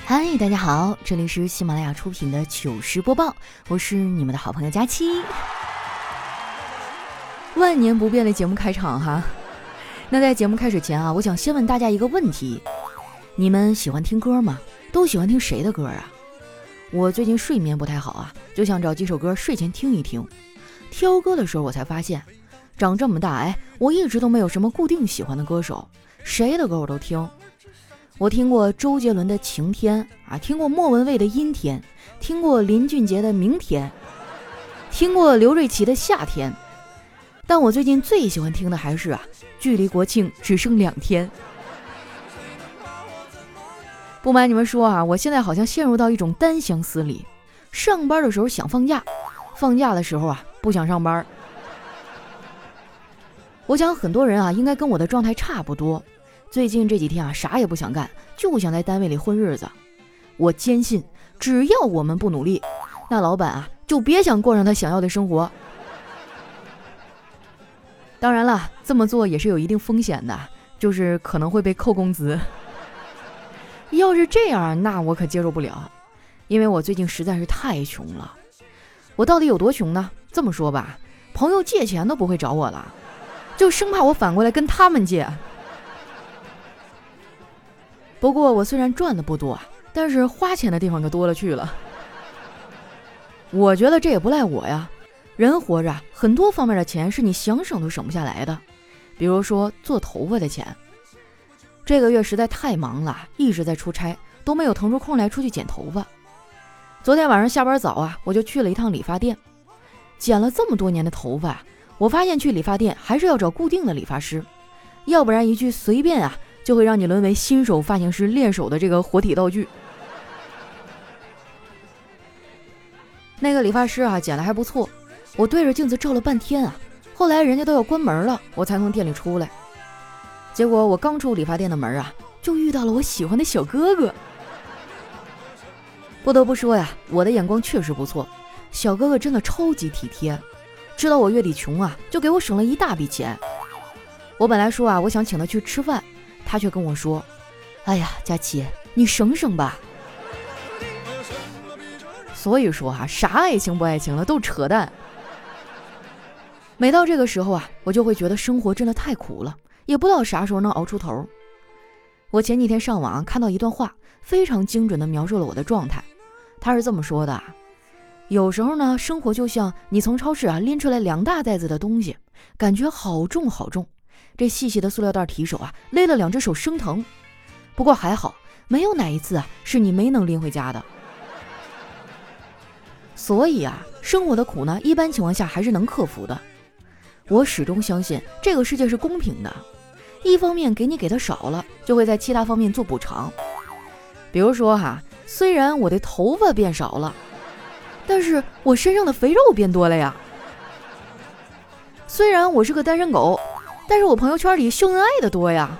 嗨，大家好，这里是喜马拉雅出品的糗事播报，我是你们的好朋友佳期。万年不变的节目开场哈。那在节目开始前啊，我想先问大家一个问题：你们喜欢听歌吗？都喜欢听谁的歌啊？我最近睡眠不太好啊，就想找几首歌睡前听一听。挑歌的时候我才发现，长这么大我一直都没有什么固定喜欢的歌手，谁的歌我都听。我听过周杰伦的晴天啊，听过莫文蔚的阴天，听过林俊杰的明天，听过刘瑞琦的夏天。但我最近最喜欢听的还是距离国庆只剩2天。不瞒你们说我现在好像陷入到一种单相思里，上班的时候想放假，放假的时候不想上班。我想很多人应该跟我的状态差不多，最近这几天啥也不想干，就想在单位里混日子。我坚信只要我们不努力，那老板就别想过上他想要的生活。当然了，这么做也是有一定风险的，就是可能会被扣工资。要是这样，那我可接受不了，因为我最近实在是太穷了。我到底有多穷呢？这么说吧，朋友借钱都不会找我了，就生怕我反过来跟他们借。不过我虽然赚的不多，但是花钱的地方可多了去了。我觉得这也不赖我呀，人活着很多方面的钱是你想省都省不下来的，比如说做头发的钱。这个月实在太忙了，一直在出差，都没有腾出空来出去剪头发。昨天晚上下班早我就去了一趟理发店。剪了这么多年的头发，我发现去理发店还是要找固定的理发师，要不然一句随便就会让你沦为新手发型师练手的这个活体道具。那个理发师剪得还不错，我对着镜子照了半天后来人家都要关门了，我才从店里出来。结果我刚出理发店的门就遇到了我喜欢的小哥哥。不得不说我的眼光确实不错，小哥哥真的超级体贴，知道我月底穷就给我省了一大笔钱。我本来说我想请他去吃饭，他却跟我说：哎呀，佳琪，你省省吧。所以说啥爱情不爱情了，都扯淡。每到这个时候我就会觉得生活真的太苦了，也不知道啥时候能熬出头。我前几天上网看到一段话，非常精准地描述了我的状态。他是这么说的：有时候呢，生活就像你从超市拎出来2大袋子的东西，感觉好重好重，这细细的塑料袋提手勒了2只手生疼。不过还好，没有哪一次是你没能拎回家的。所以生活的苦呢，一般情况下还是能克服的。我始终相信这个世界是公平的，一方面给你给的少了，就会在其他方面做补偿。比如说虽然我的头发变少了，但是我身上的肥肉变多了呀。虽然我是个单身狗，但是我朋友圈里秀恩爱的多呀。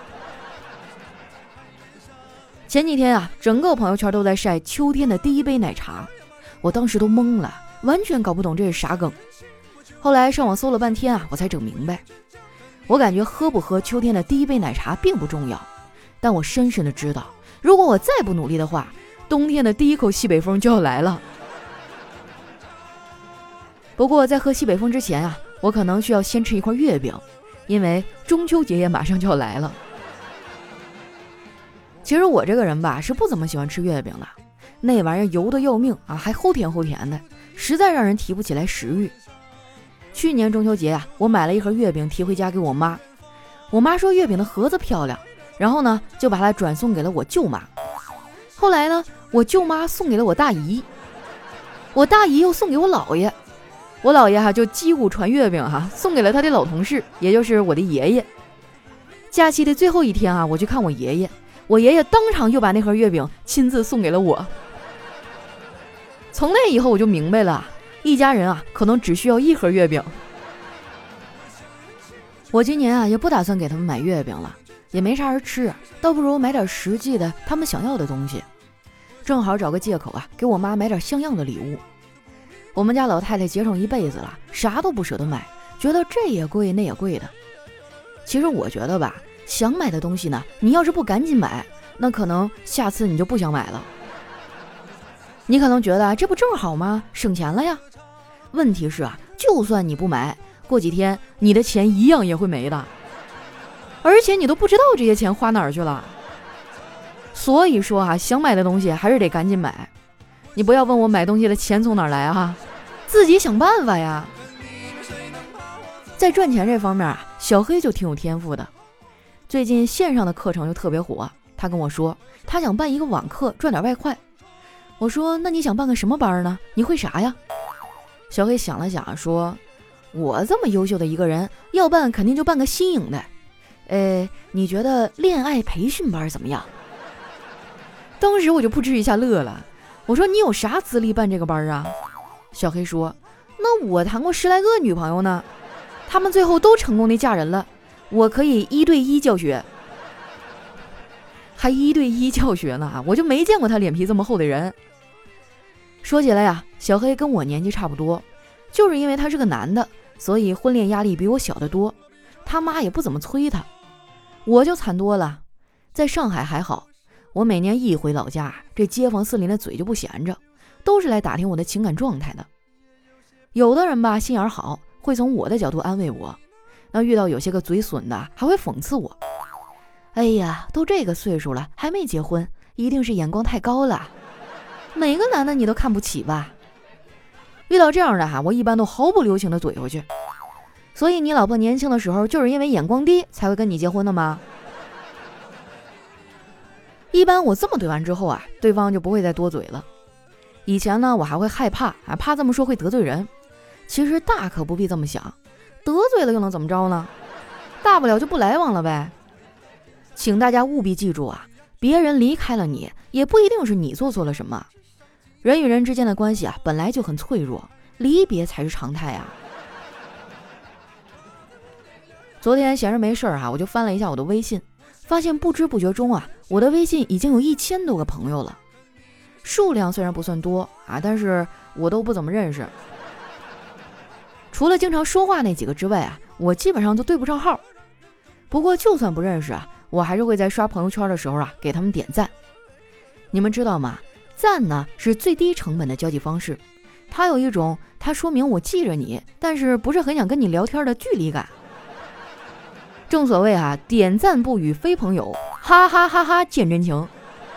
前几天整个朋友圈都在晒秋天的第一杯奶茶，我当时都懵了，完全搞不懂这是啥梗。后来上网搜了半天我才整明白。我感觉喝不喝秋天的第一杯奶茶并不重要，但我深深的知道，如果我再不努力的话，冬天的第一口西北风就要来了。不过在喝西北风之前我可能需要先吃一块月饼，因为中秋节也马上就要来了。其实我这个人是不怎么喜欢吃月饼的，那玩意儿油的要命还齁甜齁甜的，实在让人提不起来食欲。去年中秋节我买了一盒月饼提回家给我妈，我妈说月饼的盒子漂亮，然后呢就把它转送给了我舅妈。后来呢，我舅妈送给了我大姨，我大姨又送给我姥爷，我姥爷就击鼓传月饼送给了他的老同事，也就是我的爷爷。假期的最后一天我去看我爷爷，我爷爷当场又把那盒月饼亲自送给了我。从那以后我就明白了，一家人可能只需要1盒月饼。我今年也不打算给他们买月饼了，也没啥人吃，倒不如买点实际的他们想要的东西，正好找个借口给我妈买点像样的礼物。我们家老太太节省一辈子了，啥都不舍得买，觉得这也贵那也贵的。其实我觉得想买的东西呢，你要是不赶紧买，那可能下次你就不想买了。 你可能觉得这不正好吗？省钱了呀。问题是就算你不买，过几天你的钱一样也会没的，而且你都不知道这些钱花哪儿去了。所以说想买的东西还是得赶紧买。你不要问我买东西的钱从哪儿来自己想办法呀。在赚钱这方面小黑就挺有天赋的。最近线上的课程就特别火，他跟我说他想办一个网课赚点外快。我说那你想办个什么班呢？你会啥呀？小黑想了想说，我这么优秀的一个人，要办肯定就办个新颖的。你觉得恋爱培训班怎么样？当时我就扑哧一下乐了。我说你有啥资历办这个班啊？小黑说，那我谈过10来个女朋友呢，他们最后都成功的嫁人了，我可以1对1教学。还1对1教学呢，我就没见过他脸皮这么厚的人。说起来小黑跟我年纪差不多，就是因为他是个男的，所以婚恋压力比我小得多，他妈也不怎么催他。我就惨多了，在上海还好，我每年一回老家，这街坊四邻的嘴就不闲着，都是来打听我的情感状态的。有的人心眼好，会从我的角度安慰我，那遇到有些个嘴损的还会讽刺我，哎呀，都这个岁数了还没结婚，一定是眼光太高了，每个男的你都看不起吧。遇到这样的我一般都毫不留情的怼回去。所以你老婆年轻的时候就是因为眼光低才会跟你结婚的吗？一般我这么怼完之后对方就不会再多嘴了。以前呢我还会害怕怕这么说会得罪人，其实大可不必这么想，得罪了又能怎么着呢？大不了就不来往了呗。请大家务必记住别人离开了你，也不一定是你做错了什么。人与人之间的关系本来就很脆弱，离别才是常态昨天闲着没事我就翻了一下我的微信，发现不知不觉中我的微信已经有1000多个朋友了。数量虽然不算多但是我都不怎么认识。除了经常说话那几个之外我基本上都对不上号。不过就算不认识我还是会在刷朋友圈的时候给他们点赞。你们知道吗？赞呢是最低成本的交际方式，它有一种它说明我记着你，但是不是很想跟你聊天的距离感。正所谓点赞不语非朋友，哈哈哈哈见真情。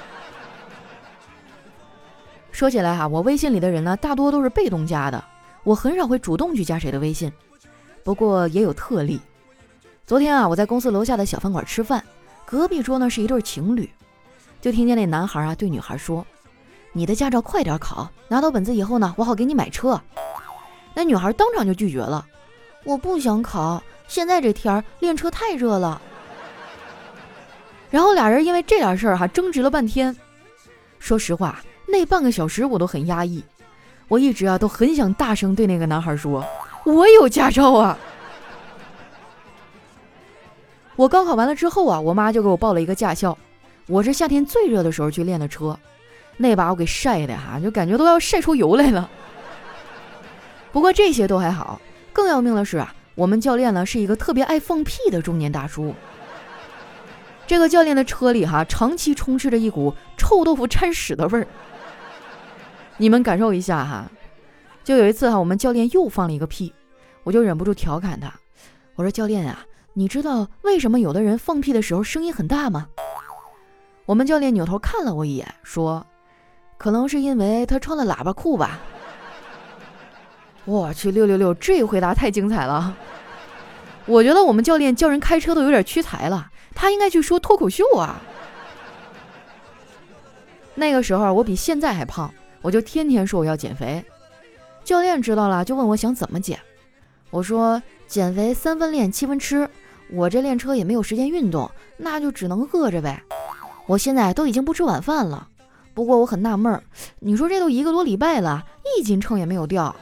说起来我微信里的人呢大多都是被动加的，我很少会主动去加谁的微信。不过也有特例。昨天我在公司楼下的小饭馆吃饭，隔壁桌呢是一对情侣，就听见那男孩对女孩说，你的驾照快点考，拿到本子以后呢我好给你买车。那女孩当场就拒绝了，我不想考，现在这天练车太热了。然后俩人因为这点事儿争执了半天。说实话，那半个小时我都很压抑，我一直都很想大声对那个男孩说，我有驾照我高考完了之后我妈就给我报了一个驾校，我是夏天最热的时候去练的车，那把我给晒的就感觉都要晒出油来了。不过这些都还好，更要命的是我们教练呢是一个特别爱放屁的中年大叔。这个教练的车里长期充斥着一股臭豆腐掺屎的味儿。你们感受一下就有一次我们教练又放了一个屁，我就忍不住调侃他，我说教练你知道为什么有的人放屁的时候声音很大吗？我们教练扭头看了我一眼说，可能是因为他穿了喇叭裤吧。我去666，这回答太精彩了。我觉得我们教练教人开车都有点屈才了，他应该去说脱口秀那个时候我比现在还胖，我就天天说我要减肥。教练知道了就问我想怎么减，我说减肥3分练7分吃，我这练车也没有时间运动，那就只能饿着呗。我现在都已经不吃晚饭了，不过我很纳闷，你说这都1个多礼拜了，1斤秤也没有掉。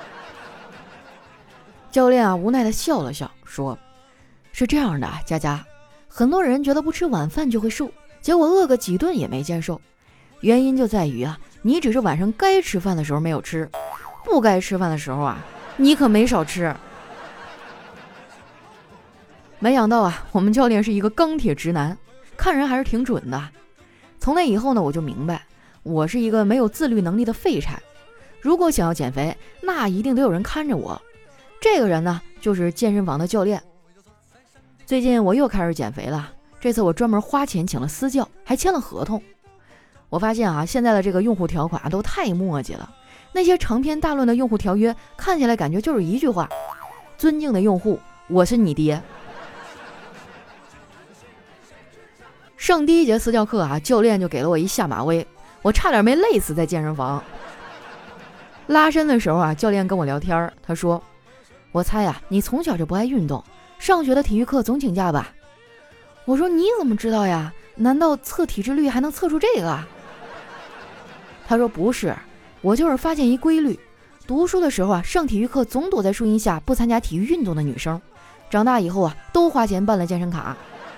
教练无奈地笑了笑说，是这样的佳佳，很多人觉得不吃晚饭就会瘦，结果饿个几顿也没见瘦，原因就在于你只是晚上该吃饭的时候没有吃，不该吃饭的时候你可没少吃。没想到我们教练是一个钢铁直男，看人还是挺准的。从那以后呢，我就明白， 我是一个没有自律能力的废柴，如果想要减肥，那一定得有人看着我。这个人呢，就是健身房的教练。最近我又开始减肥了，这次我专门花钱请了私教，还签了合同。我发现现在的这个用户条款都太墨迹了，那些长篇大论的用户条约看起来感觉就是一句话：尊敬的用户，我是你爹。上第一节私教课教练就给了我一下马威，我差点没累死在健身房。拉伸的时候教练跟我聊天，他说：我猜你从小就不爱运动，上学的体育课总请假吧？我说你怎么知道呀？难道测体脂率还能测出这个？他说不是，我就是发现一规律，读书的时候上体育课总躲在树荫下不参加体育运动的女生，长大以后都花钱办了健身卡。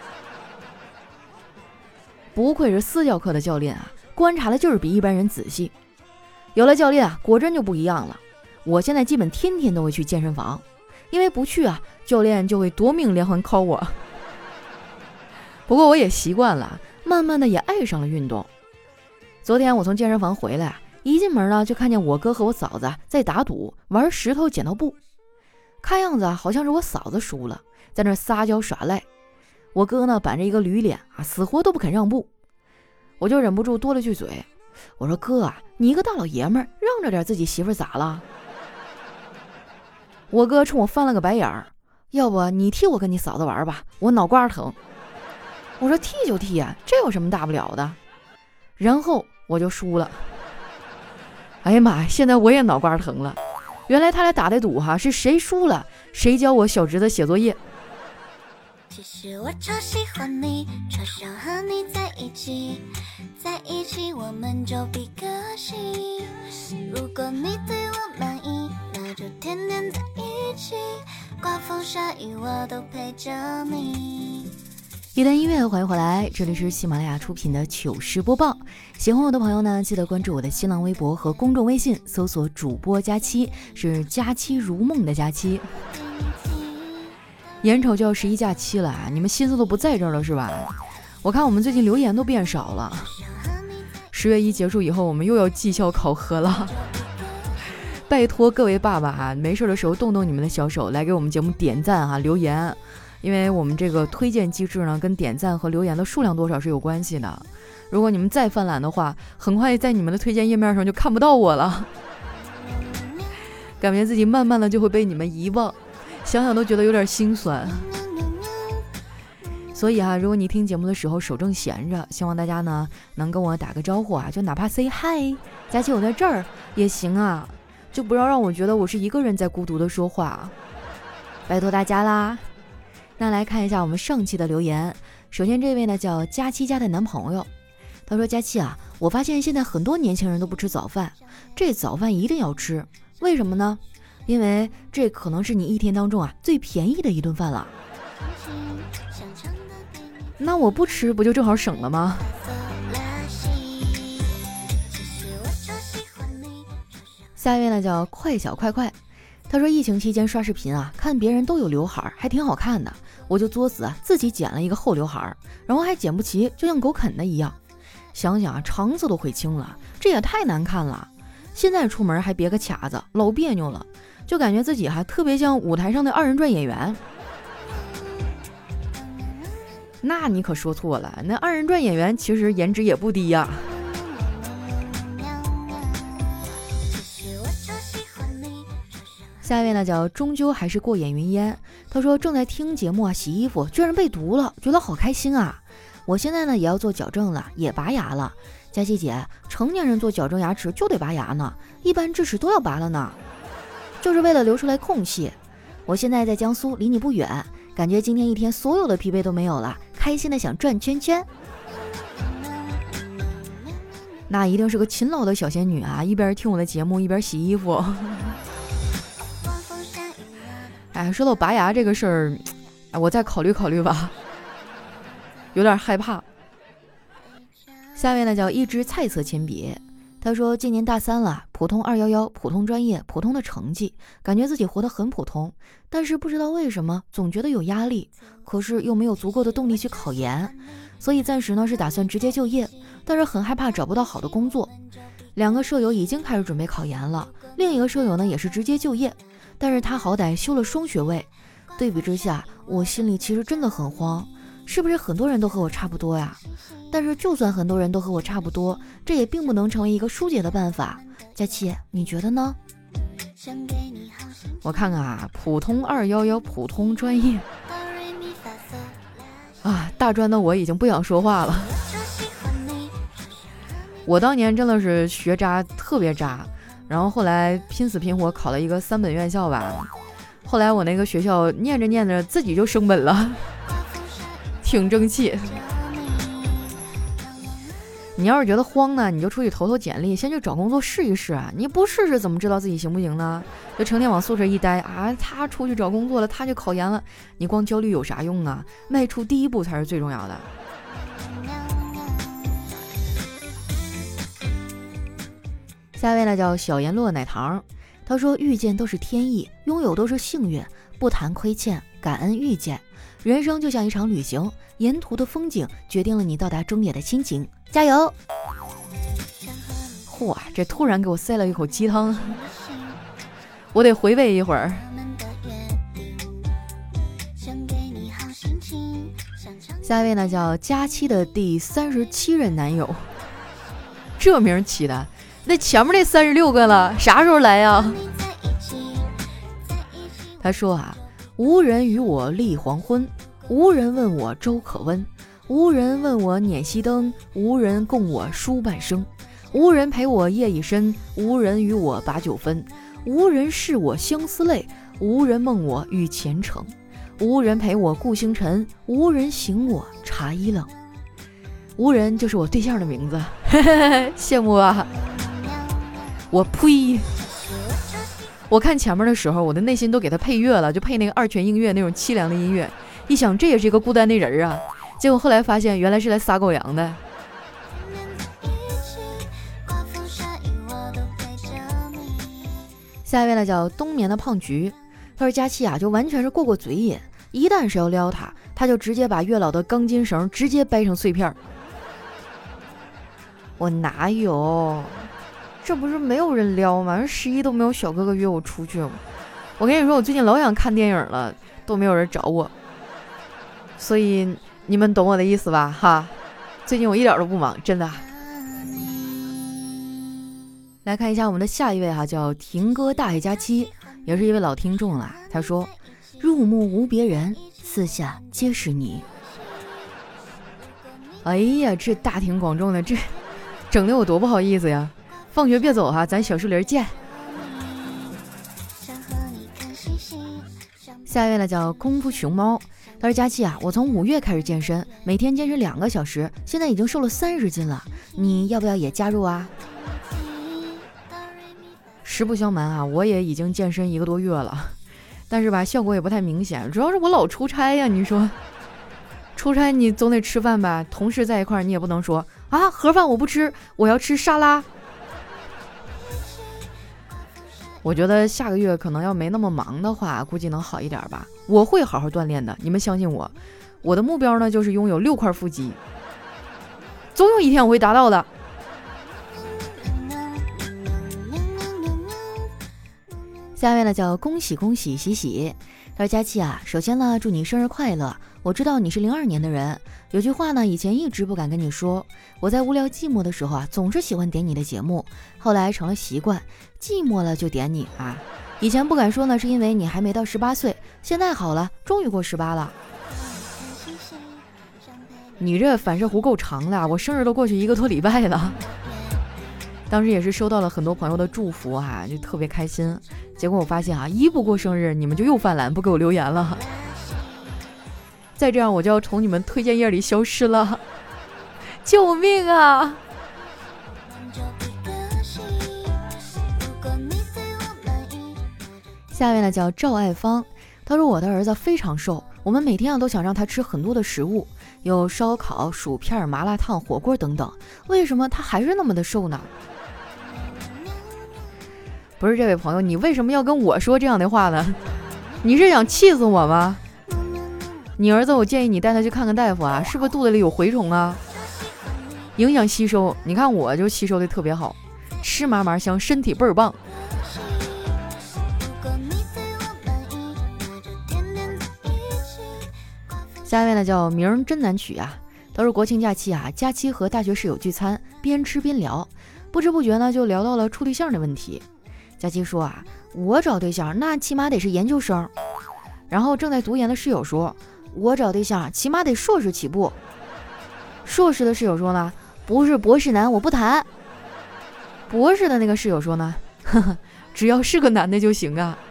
不愧是私教课的教练观察的就是比一般人仔细。有了教练果真就不一样了。我现在基本天天都会去健身房，因为不去教练就会夺命连环 call 我。不过我也习惯了，慢慢的也爱上了运动。昨天我从健身房回来，一进门呢就看见我哥和我嫂子在打赌玩石头剪刀布，看样子好像是我嫂子输了，在那撒娇耍赖。我哥呢板着一个驴脸死活都不肯让步。我就忍不住多了句嘴，我说哥你一个大老爷们儿，让着点自己媳妇咋了？我哥冲我翻了个白眼儿，要不你替我跟你嫂子玩吧，我脑瓜疼。我说替就替这有什么大不了的？然后我就输了。哎呀妈呀，现在我也脑瓜疼了。原来他俩打的赌是谁输了谁教我小侄子写作业。 其实我超喜欢你，超想和你在一起，在一起我们就比个心。如果你对我满意，那就天天在一起，刮风下雨我都陪着你。 一段音乐，欢迎回来，这里是喜马拉雅出品的糗事播报。喜欢我的朋友呢，记得关注我的新浪微博和公众微信，搜索主播佳期，是佳期如梦的佳期。眼瞅就要11假期了你们心思都不在这儿了是吧？我看我们最近留言都变少了。10月1结束以后，我们又要绩效考核了。拜托各位爸爸没事的时候动动你们的小手，来给我们节目点赞留言。因为我们这个推荐机制呢，跟点赞和留言的数量多少是有关系的。如果你们再犯懒的话，很快在你们的推荐页面上就看不到我了。感觉自己慢慢的就会被你们遗忘，想想都觉得有点心酸。所以如果你听节目的时候手正闲着，希望大家呢能跟我打个招呼就哪怕 say hi， 佳琪我在这儿也行就不要让我觉得我是一个人在孤独的说话，拜托大家啦。那来看一下我们上期的留言。首先这位呢叫佳期家的男朋友，他说佳期我发现现在很多年轻人都不吃早饭，这早饭一定要吃，为什么呢？因为这可能是你一天当中最便宜的一顿饭了。那我不吃不就正好省了吗？下一位呢叫快小快快，他说疫情期间刷视频看别人都有刘海还挺好看的，我就作死自己剪了一个厚刘海，然后还剪不齐，就像狗啃的一样。想想肠子都悔青了，这也太难看了。现在出门还别个卡子，老别扭了，就感觉自己特别像舞台上的二人转演员。那你可说错了，那二人转演员其实颜值也不低呀。下一位呢叫终究还是过眼云烟，他说正在听节目洗衣服居然被毒了，觉得好开心我现在呢也要做矫正了，也拔牙了。佳琪姐，成年人做矫正牙齿就得拔牙呢，一般智齿都要拔了呢，就是为了留出来空隙。我现在在江苏，离你不远，感觉今天一天所有的疲惫都没有了，开心的想转圈圈。那一定是个勤劳的小仙女一边听我的节目一边洗衣服。说到拔牙这个事儿，我再考虑考虑吧，有点害怕。下面呢叫一支菜色铅笔，他说今年大3了，普通211，普通专业，普通的成绩，感觉自己活得很普通，但是不知道为什么总觉得有压力，可是又没有足够的动力去考研，所以暂时呢是打算直接就业， 但是很害怕找不到好的工作。2个舍友已经开始准备考研了，另一个舍友呢也是直接就业，但是他好歹修了双学位。对比之下，我心里其实真的很慌，是不是很多人都和我差不多呀？但是就算很多人都和我差不多，这也并不能成为一个疏解的办法。佳琪，你觉得呢？我看看啊，普通211普通专业啊，大专的我已经不想说话了。我当年真的是学渣，特别渣，然后后来拼死拼活考了一个3本院校吧。后来我那个学校念着念着自己就升本了，挺争气。你要是觉得慌呢，你就出去投简历，先去找工作试一试啊！你不试试怎么知道自己行不行呢？就成天往宿舍一待啊，他出去找工作了，他就考研了，你光焦虑有啥用啊？迈出第一步才是最重要的。下一位呢叫小颜落奶糖，他说遇见都是天意，拥有都是幸运，不谈亏欠，感恩遇见。人生就像一场旅行，沿途的风景决定了你到达终点的心情，加油！嚯，这突然给我塞了一口鸡汤，我得回味一会儿。下一位呢叫佳期的第37任男友，这名起的，那前面那36个了，啥时候来呀？他说啊，无人与我立黄昏，无人问我粥可温，无人问我捻熄灯，无人共我书半生，无人陪我夜已深，无人与我把酒分，无人视我相思泪，无人梦我欲前程，无人陪我顾星辰，无人醒我茶衣冷。无人就是我对象的名字，羡慕啊！我呸！我看前面的时候，我的内心都给他配乐了，就配那个2泉映月那种凄凉的音乐。一想，这也是一个孤单的人啊。结果后来发现，原来是来撒狗粮的。下一位呢叫冬眠的胖菊，他说佳期啊，就完全是过嘴瘾，一旦是要撩他，他就直接把月老的钢筋绳直接掰成碎片。我哪有？这不是没有人撩吗？11都没有小哥哥约我出去。我跟你说，我最近老想看电影了，都没有人找我，所以你们懂我的意思吧？哈，最近我一点都不忙，真的。来看一下我们的下一位哈，叫婷哥大爷佳期，也是一位老听众啦。他说：入目无别人，四下皆是你。哎呀，这大庭广众的，这整的我多不好意思呀！放学别走哈，咱小树林见。下一位呢叫功夫熊猫，他说佳期啊，我从5月开始健身，每天坚持2个小时，现在已经瘦了30斤了，你要不要也加入啊？实不相瞒啊，我也已经健身1个多月了，但是吧，效果也不太明显，主要是我老出差呀。你说出差你总得吃饭吧，同事在一块儿，你也不能说啊盒饭我不吃，我要吃沙拉。我觉得下个月可能要没那么忙的话，估计能好一点吧。我会好好锻炼的，你们相信我。我的目标呢，就是拥有6块腹肌，总有一天我会达到的。下一位呢叫恭喜恭喜喜喜，他说佳期啊，首先呢祝你生日快乐。我知道你是02年的人，有句话呢以前一直不敢跟你说，我在无聊寂寞的时候啊，总是喜欢点你的节目，后来成了习惯，寂寞了就点你啊。以前不敢说呢，是因为你还没到18岁，现在好了，终于过18了。你这反射弧够长的，我生日都过去1个多礼拜了。当时也是收到了很多朋友的祝福啊，就特别开心。结果我发现啊，一不过生日你们就又犯懒，不给我留言了。再这样我就要从你们推荐页里消失了，救命啊！下面呢叫赵爱芳，他说我的儿子非常瘦，我们每天都想让他吃很多的食物，有烧烤、薯片、麻辣烫、火锅等等，为什么他还是那么的瘦呢？不是这位朋友，你为什么要跟我说这样的话呢？你是想气死我吗？你儿子我建议你带他去看看大夫啊，是不是肚子里有蛔虫啊？ 营养吸收，你看我就吸收的特别好，吃嘛嘛香，身体倍儿棒。下一位呢叫名真难取啊，都是国庆假期啊，假期和大学室友聚餐，边吃边聊，不知不觉呢就聊到了处对象的问题。佳期说啊，我找对象那起码得是研究生。然后正在读研的室友说，我找对象起码得硕士起步。硕士的室友说呢，不是博士男我不谈。博士的那个室友说呢，呵呵，只要是个男的就行啊。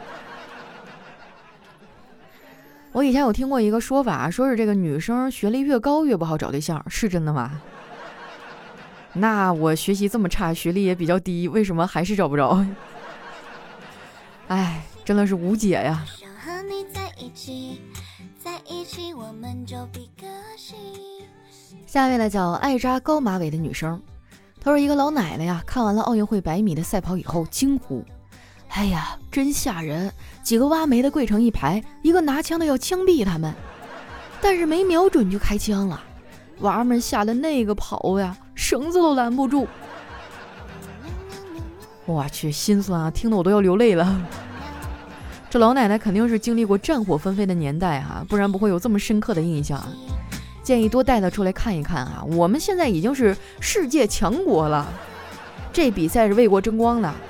我以前有听过一个说法，说是这个女生学历越高越不好找对象，是真的吗？那我学习这么差，学历也比较低，为什么还是找不着？哎，真的是无解呀。下一位呢叫爱扎高马尾的女生，她说一个老奶奶呀，看完了奥运会100米的赛跑以后惊呼，哎呀真吓人，几个挖煤的跪成一排，一个拿枪的要枪毙他们，但是没瞄准就开枪了，娃们吓得那个跑呀，绳子都拦不住。我去，心酸啊，听得我都要流泪了。这老奶奶肯定是经历过战火纷飞的年代啊，不然不会有这么深刻的印象。建议多带她出来看一看啊，我们现在已经是世界强国了，这比赛是为国争光的。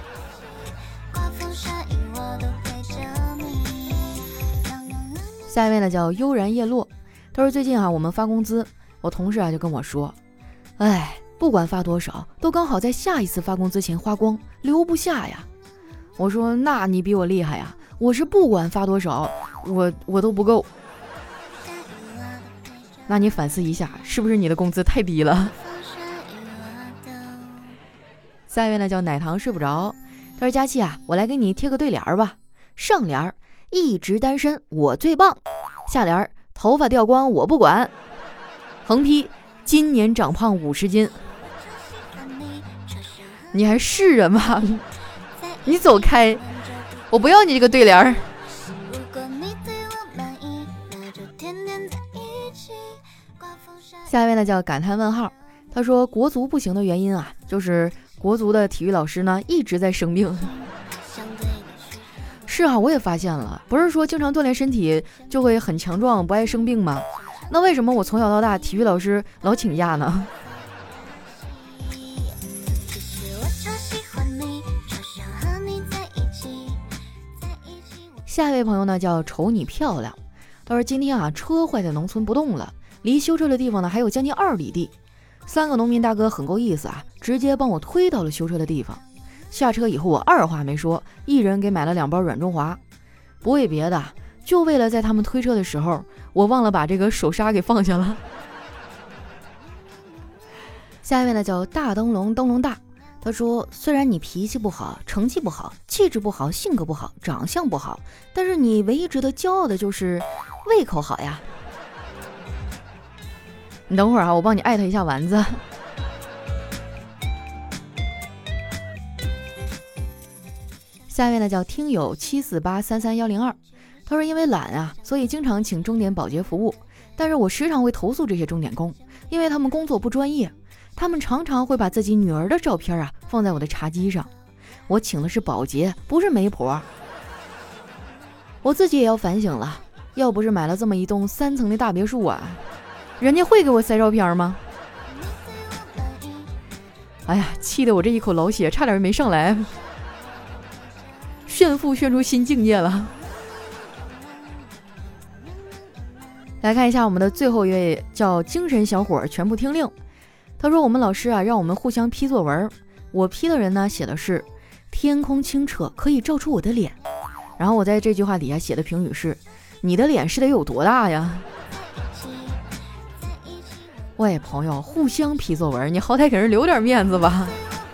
下一位呢叫悠然叶落，他说最近啊我们发工资，我同事啊就跟我说，哎，不管发多少都刚好在下一次发工资前花光，留不下呀。我说那你比我厉害呀，我是不管发多少我都不够。那你反思一下，是不是你的工资太低了？下一位呢叫奶糖睡不着，他说佳琪啊，我来给你贴个对联吧。上联一直单身我最棒，下联头发掉光我不管，横批今年长胖50斤。你还是人吗？你走开，我不要你这个对联。下一位呢叫感叹问号，他说国足不行的原因啊，就是国足的体育老师呢一直在生病。是啊，我也发现了，不是说经常锻炼身体就会很强壮不爱生病吗？那为什么我从小到大体育老师老请假呢？下一位朋友呢叫瞅你漂亮，他说今天啊车坏在农村不动了，离修车的地方呢还有将近2里地，3个农民大哥很够意思啊，直接帮我推到了修车的地方。下车以后我二话没说，一人给买了2包软中华，不为别的，就为了在他们推车的时候我忘了把这个手刹给放下了。下一位呢叫大灯笼灯笼大，他说虽然你脾气不好，成绩不好，气质不好，性格不好，长相不好，但是你唯一值得骄傲的就是胃口好呀。你等会儿啊，我帮你艾特一下丸子。下一位呢叫听友748330102，他说因为懒啊，所以经常请钟点保洁服务，但是我时常会投诉这些钟点工，因为他们工作不专业，他们常常会把自己女儿的照片啊放在我的茶几上，我请的是保洁，不是媒婆。我自己也要反省了，要不是买了这么一栋3层的大别墅啊，人家会给我塞照片吗？哎呀，气得我这一口老血差点没上来，炫富炫出新境界了。来看一下我们的最后一位，叫精神小伙全部听令。他说我们老师啊让我们互相批作文，我批的人呢写的是天空清澈可以照出我的脸，然后我在这句话底下写的评语是你的脸是得有多大呀？喂朋友，互相批作文，你好歹给人留点面子吧。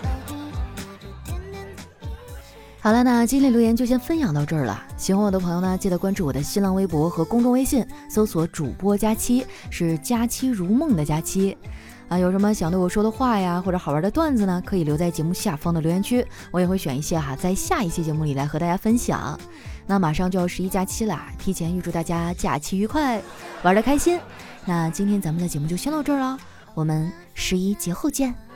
好了，那今天留言就先分享到这儿了。喜欢我的朋友呢，记得关注我的新浪微博和公众微信，搜索主播佳期，是佳期如梦的佳期啊。有什么想对我说的话呀，或者好玩的段子呢，可以留在节目下方的留言区，我也会选一些在下一期节目里来和大家分享。那马上就要11假期啦，提前预祝大家假期愉快，玩得开心。那今天咱们的节目就先到这儿了， 我们11节后见。